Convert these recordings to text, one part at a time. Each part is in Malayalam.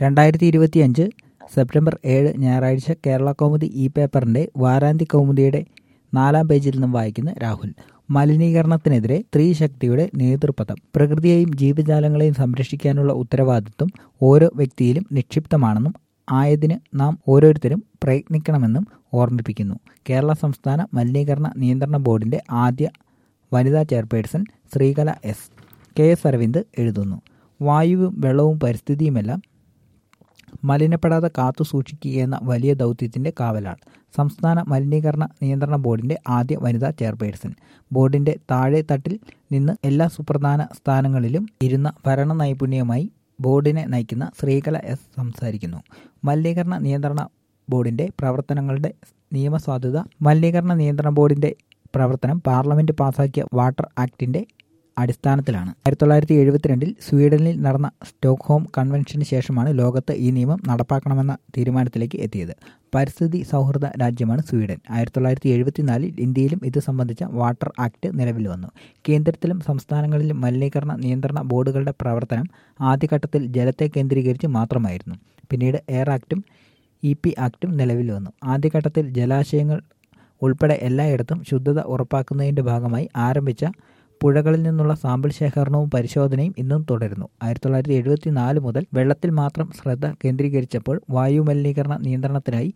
2025 സെപ്റ്റംബർ 7 ഞായറാഴ്ച കേരളകൗമുദി പേപ്പറിന്റെ വാരാന്ത്യ കൗമുദിയുടെ 4-ാം പേജിൽ നിന്നും വായിക്കുന്ന രാഹുൽ. മലിനീകരണത്തിനെതിരെ സ്ത്രീശക്തിയുടെ നേതൃപഥം. പ്രകൃതിയെയും ജീവജാലങ്ങളെയും സംരക്ഷിക്കാനുള്ള ഉത്തരവാദിത്വം ഓരോ വ്യക്തിയിലും നിക്ഷിപ്തമാണെന്നും ആയതിന് നാം ഓരോരുത്തരും പ്രയത്നിക്കണമെന്നും ഓർമ്മിപ്പിക്കുന്നു. കേരള സംസ്ഥാന മലിനീകരണ നിയന്ത്രണ ബോർഡിന്റെ ആദ്യ വനിതാ chairperson Sreekala S. K. S. Aravind എഴുതുന്നു. വായുവും വെള്ളവും പരിസ്ഥിതിയുമെല്ലാം മലിനപ്പെടാതെ കാത്തു സൂക്ഷിക്കുകയെന്ന വലിയ ദൗത്യത്തിന്റെ കാവലാൾ. സംസ്ഥാന മലിനീകരണ നിയന്ത്രണ ബോർഡിന്റെ ആദ്യ വനിതാ ചെയർപേഴ്സൺ. ബോർഡിന്റെ താഴെ തട്ടിൽ നിന്ന് എല്ലാ സുപ്രധാന സ്ഥാനങ്ങളിലും ഇരുന്ന ഭരണ നൈപുണ്യവുമായി ബോർഡിനെ നയിക്കുന്ന ശ്രീകല എസ് സംസാരിക്കുന്നു. മലിനീകരണ നിയന്ത്രണ ബോർഡിന്റെ പ്രവർത്തനങ്ങളുടെ നിയമസാധുത. മലിനീകരണ നിയന്ത്രണ ബോർഡിന്റെ പ്രവർത്തനം പാർലമെന്റ് പാസാക്കിയ വാട്ടർ ആക്ടിന്റെ അടിസ്ഥാനത്തിലാണ്. 1972 സ്വീഡനിൽ നടന്ന സ്റ്റോക്ക്ഹോം കൺവെൻഷന് ശേഷമാണ് ലോകത്ത് ഈ നിയമം നടപ്പാക്കണമെന്ന തീരുമാനത്തിലേക്ക് എത്തിയത്. പരിസ്ഥിതി സൗഹൃദ രാജ്യമാണ് സ്വീഡൻ. 1974 ഇന്ത്യയിലും ഇത് സംബന്ധിച്ച വാട്ടർ ആക്ട് നിലവിൽ വന്നു. കേന്ദ്രത്തിലും സംസ്ഥാനങ്ങളിലും മലിനീകരണ നിയന്ത്രണ ബോർഡുകളുടെ പ്രവർത്തനം ആദ്യഘട്ടത്തിൽ ജലത്തെ കേന്ദ്രീകരിച്ച് മാത്രമായിരുന്നു. പിന്നീട് എയർ ആക്ടും ആക്ടും നിലവിൽ വന്നു. ആദ്യഘട്ടത്തിൽ ജലാശയങ്ങൾ ഉൾപ്പെടെ എല്ലായിടത്തും ശുദ്ധത ഉറപ്പാക്കുന്നതിന്റെ ഭാഗമായി ആരംഭിച്ച പുഴകളിൽ നിന്നുള്ള സാമ്പിൾ ശേഖരണവും പരിശോധനയും ഇന്നും തുടരുന്നു. 1974 മുതൽ വെള്ളത്തിൽ മാത്രം ശ്രദ്ധ കേന്ദ്രീകരിച്ചപ്പോൾ വായു മലിനീകരണ നിയന്ത്രണത്തിനായി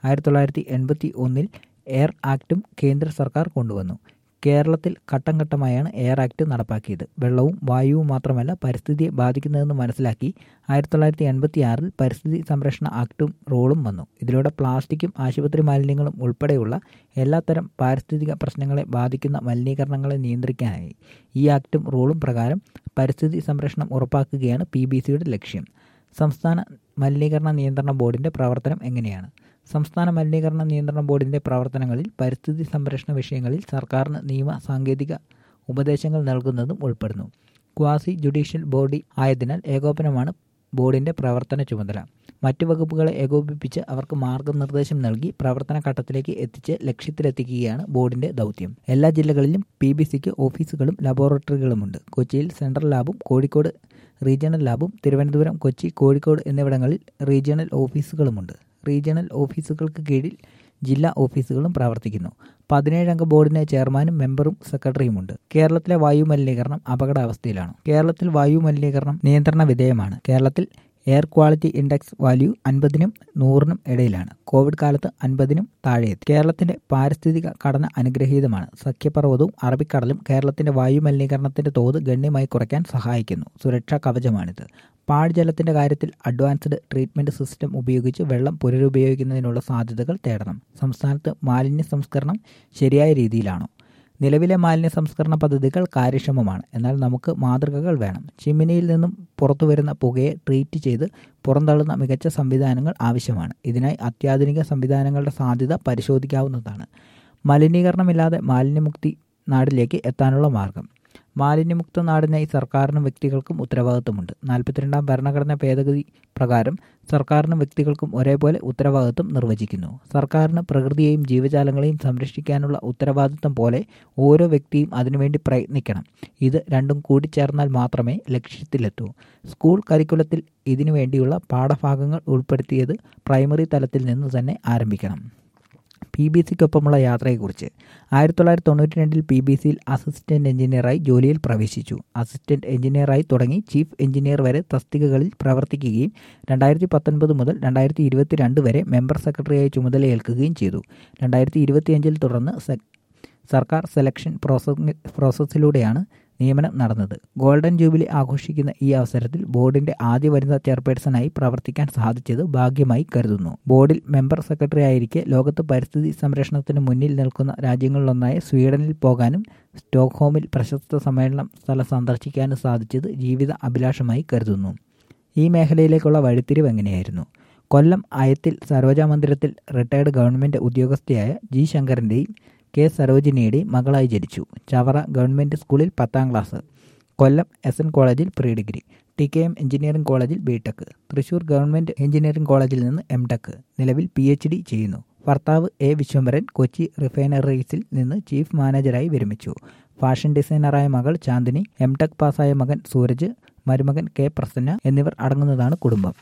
1981 എയർ ആക്ടും കേന്ദ്ര സർക്കാർ കൊണ്ടുവന്നു. കേരളത്തിൽ ഘട്ടം ഘട്ടമായാണ് എയർ ആക്ട് നടപ്പാക്കിയത്. വെള്ളവും വായുവും മാത്രമല്ല പരിസ്ഥിതിയെ ബാധിക്കുന്നതെന്ന് മനസ്സിലാക്കി 1986 പരിസ്ഥിതി സംരക്ഷണ ആക്ടും റൂളും വന്നു. ഇതിലൂടെ പ്ലാസ്റ്റിക്കും ആശുപത്രി മാലിന്യങ്ങളും ഉൾപ്പെടെയുള്ള എല്ലാത്തരം പാരിസ്ഥിതിക പ്രശ്നങ്ങളെ ബാധിക്കുന്ന മലിനീകരണങ്ങളെ നിയന്ത്രിക്കാനായി. ഈ ആക്ടും റൂളും പ്രകാരം പരിസ്ഥിതി സംരക്ഷണം ഉറപ്പാക്കുകയാണ് PBCയുടെ ലക്ഷ്യം. സംസ്ഥാന മലിനീകരണ നിയന്ത്രണ ബോർഡിന്റെ പ്രവർത്തനം എങ്ങനെയാണ്? സംസ്ഥാന മലിനീകരണ നിയന്ത്രണ ബോർഡിന്റെ പ്രവർത്തനങ്ങളിൽ പരിസ്ഥിതി സംരക്ഷണ വിഷയങ്ങളിൽ സർക്കാരിന് നിയമ സാങ്കേതിക ഉപദേശങ്ങൾ നൽകുന്നതും ഉൾപ്പെടുന്നു. ക്വാസി ജുഡീഷ്യൽ ബോഡി ആയതിനാൽ ഏകോപനമാണ് ബോർഡിന്റെ പ്രവർത്തന ചുമതല. മറ്റു വകുപ്പുകളെ ഏകോപിപ്പിച്ച് അവർക്ക് മാർഗനിർദ്ദേശം നൽകി പ്രവർത്തന ഘട്ടത്തിലേക്ക് എത്തിച്ച് ലക്ഷ്യത്തിലെത്തിക്കുകയാണ് ബോർഡിന്റെ ദൗത്യം. എല്ലാ ജില്ലകളിലും PBCക്ക് ഓഫീസുകളും ലബോറട്ടറികളുമുണ്ട്. കൊച്ചിയിൽ സെൻട്രൽ ലാബും കോഴിക്കോട് റീജിയണൽ ലാബും തിരുവനന്തപുരം, കൊച്ചി, കോഴിക്കോട് എന്നിവിടങ്ങളിൽ റീജിയണൽ ഓഫീസുകളുമുണ്ട്. റീജിയണൽ ഓഫീസുകൾക്ക് കീഴിൽ ജില്ലാ ഓഫീസുകളും പ്രവർത്തിക്കുന്നു. 17 അംഗ ബോർഡിന് ചെയർമാനും മെമ്പറും സെക്രട്ടറിയുമുണ്ട്. കേരളത്തിലെ വായു മലിനീകരണം അപകടാവസ്ഥയിലാണ്. കേരളത്തിൽ വായു മലിനീകരണം നിയന്ത്രണ വിധേയമാണ്. കേരളത്തിൽ എയർ ക്വാളിറ്റി ഇൻഡെക്സ് വാല്യൂ 50-നും 100-നും ഇടയിലാണ്. കോവിഡ് കാലത്ത് 50-നും താഴെയെത്തി. കേരളത്തിന്റെ പാരിസ്ഥിതിക ഘടന അനുഗ്രഹീതമാണ്. സഖ്യപർവ്വതവും അറബിക്കടലും കേരളത്തിന്റെ വായു മലിനീകരണത്തിന്റെ തോത് ഗണ്യമായി കുറയ്ക്കാൻ സഹായിക്കുന്നു. സുരക്ഷാ കവചമാണിത്. പാഴ്ജലത്തിന്റെ കാര്യത്തിൽ അഡ്വാൻസ്ഡ് ട്രീറ്റ്മെന്റ് സിസ്റ്റം ഉപയോഗിച്ച് വെള്ളം പുനരുപയോഗിക്കുന്നതിനുള്ള സാധ്യതകൾ തേടണം. സംസ്ഥാനത്ത് മാലിന്യ സംസ്കരണം ശരിയായ രീതിയിലാണോ? നിലവിലെ മാലിന്യ സംസ്കരണ പദ്ധതികൾ കാര്യക്ഷമമാണ്. എന്നാൽ നമുക്ക് മാതൃകകൾ വേണം. ചിമ്മിനിയിൽ നിന്നും പുറത്തുവരുന്ന പുകയെ ട്രീറ്റ് ചെയ്ത് പുറന്തള്ളുന്ന മികച്ച സംവിധാനങ്ങൾ ആവശ്യമാണ്. ഇതിനായി അത്യാധുനിക സംവിധാനങ്ങളുടെ സാധ്യത പരിശോധിക്കാവുന്നതാണ്. മലിനീകരണമില്ലാതെ മാലിന്യമുക്തി നാടിലേക്ക് എത്താനുള്ള മാർഗം. മാലിന്യമുക്ത നാടിനായി സർക്കാരിനും വ്യക്തികൾക്കും ഉത്തരവാദിത്വമുണ്ട്. 42-ാം ഭരണഘടനാ ഭേദഗതി പ്രകാരം സർക്കാരിനും വ്യക്തികൾക്കും ഒരേപോലെ ഉത്തരവാദിത്വം നിർവചിക്കുന്നു. സർക്കാരിന് പ്രകൃതിയെയും ജീവജാലങ്ങളെയും സംരക്ഷിക്കാനുള്ള ഉത്തരവാദിത്വം പോലെ ഓരോ വ്യക്തിയും അതിനുവേണ്ടി പ്രയത്നിക്കണം. ഇത് രണ്ടും കൂടിച്ചേർന്നാൽ മാത്രമേ ലക്ഷ്യത്തിലെത്തൂ. സ്കൂൾ കരിക്കുലത്തിൽ ഇതിനുവേണ്ടിയുള്ള പാഠഭാഗങ്ങൾ ഉൾപ്പെടുത്തിയത് പ്രൈമറി തലത്തിൽ നിന്ന് തന്നെ ആരംഭിക്കണം. PBCക്കൊപ്പമുള്ള യാത്രയെക്കുറിച്ച്. 1992 PBCയിൽ അസിസ്റ്റന്റ് എഞ്ചിനീയറായി ജോലിയിൽ പ്രവേശിച്ചു. അസിസ്റ്റന്റ് എഞ്ചിനീയറായി തുടങ്ങി ചീഫ് എഞ്ചിനീയർ വരെ തസ്തികകളിൽ പ്രവർത്തിക്കുകയും 2019 മുതൽ 2022 വരെ മെമ്പർ സെക്രട്ടറിയായി ചുമതലയേൽക്കുകയും ചെയ്തു. 2025 തുടർന്ന് സർക്കാർ സെലക്ഷൻ പ്രോസസ്സിലൂടെയാണ് നിയമനം നടന്നത്. ഗോൾഡൻ ജൂബിലി ആഘോഷിക്കുന്ന ഈ അവസരത്തിൽ ബോർഡിന്റെ ആദ്യ വനിതാ ചെയർപേഴ്സണായി പ്രവർത്തിക്കാൻ സാധിച്ചത് ഭാഗ്യമായി കരുതുന്നു. ബോർഡിൽ മെമ്പർ സെക്രട്ടറി ആയിരിക്കെ ലോകത്ത് പരിസ്ഥിതി സംരക്ഷണത്തിന് മുന്നിൽ നിൽക്കുന്ന രാജ്യങ്ങളിലൊന്നായ സ്വീഡനിൽ പോകാനും സ്റ്റോക്ക്ഹോമിൽ പ്രശസ്ത സമ്മേളനം സ്ഥലം സന്ദർശിക്കാനും സാധിച്ചത് ജീവിത അഭിലാഷമായി കരുതുന്നു. ഈ മേഖലയിലേക്കുള്ള വഴിത്തിരിവ് എങ്ങനെയായിരുന്നു? കൊല്ലം അയത്തിൽ സരോജ മന്ദിരത്തിൽ റിട്ടയർഡ് ഗവൺമെന്റ് ഉദ്യോഗസ്ഥയായ G. ശങ്കരന്റെയും K. സരോജിനിയുടെയും മകളായി ജനിച്ചു. ചവറ ഗവൺമെന്റ് സ്കൂളിൽ 10ാം ക്ലാസ്, കൊല്ലം SN കോളേജിൽ പ്രീ ഡിഗ്രി, TKM എഞ്ചിനീയറിംഗ് കോളേജിൽ BTech, തൃശൂർ ഗവൺമെന്റ് എഞ്ചിനീയറിംഗ് കോളേജിൽ നിന്ന് MTech, നിലവിൽ PhD ചെയ്യുന്നു. ഭർത്താവ് A. വിശ്വംഭരൻ കൊച്ചി റിഫൈനറീസിൽ നിന്ന് ചീഫ് മാനേജരായി വിരമിച്ചു. ഫാഷൻ ഡിസൈനറായ മകൾ ചാന്ദിനി, MTech പാസ്സായ മകൻ സൂരജ്, മരുമകൻ K. പ്രസന്ന എന്നിവർ അടങ്ങുന്നതാണ് കുടുംബം.